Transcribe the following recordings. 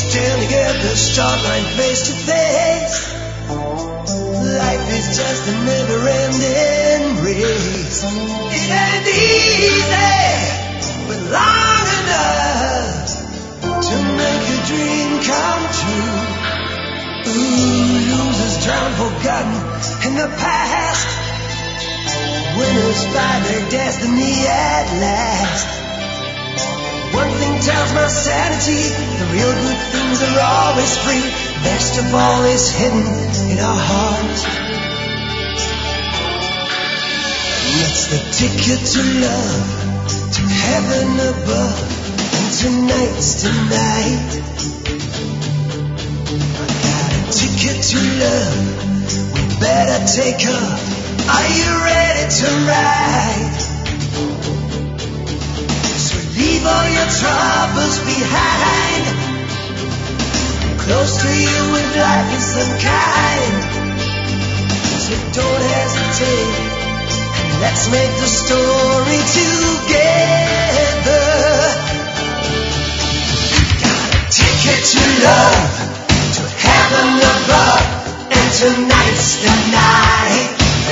stand together, start line face to face. Life is just a never-ending race. It ain't easy, but long enough to make a dream come true. Ooh, losers drown, forgotten in the past. Winners find their destiny at last. One thing tells my sanity, the real good things are always free. Best of all is hidden in our hearts. And that's the ticket to love, to heaven above. And tonight's tonight. I got a ticket to love, we better take off. Are you ready to ride? So leave all your troubles behind. Close to you with life is unkind. So don't hesitate, and let's make the story together. Got a ticket to love, to heaven above, and tonight's the night.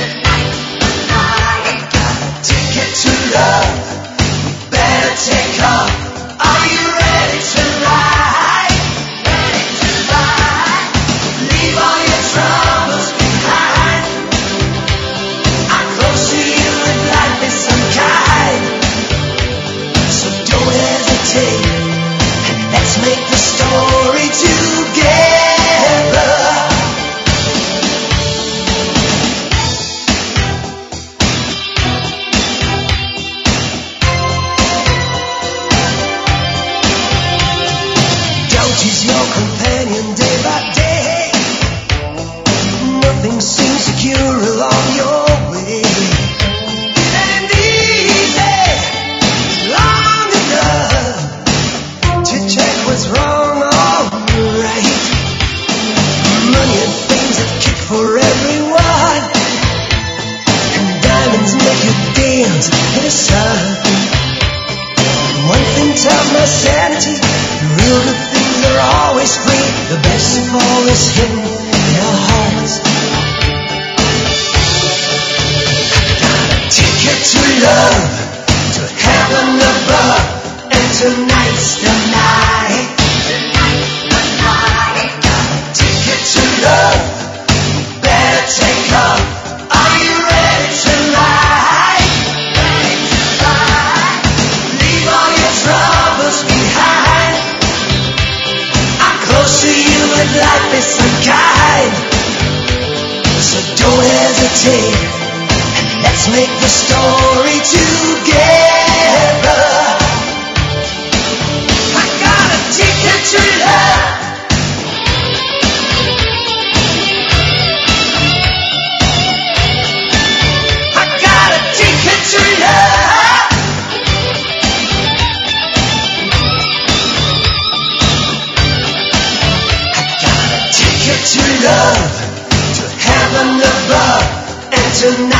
To love, we better take off. Are you ready to ride? Ready to ride. Leave all your troubles behind. I'm close to you and life is unkind. So don't hesitate, and let's make the story together. Your companion day by day. Nothing seems secure along your way. It ain't easy, long enough to check what's wrong or right. Money and things that kick for everyone, and diamonds make you dance in the sun. One thing tells my sanity, the real good things are always free. The best of all is hidden in our hearts. Got a ticket to love, to heaven above, and tonight's the night. Got a ticket to love, better take off. Are you ready to ride? Ready to ride. Leave all your troubles behind. I'm close to you and life is unkind. So don't hesitate, and let's make the story together. I got a ticket to love. I got a ticket to love. I got a ticket to love, to heaven above, and tonight.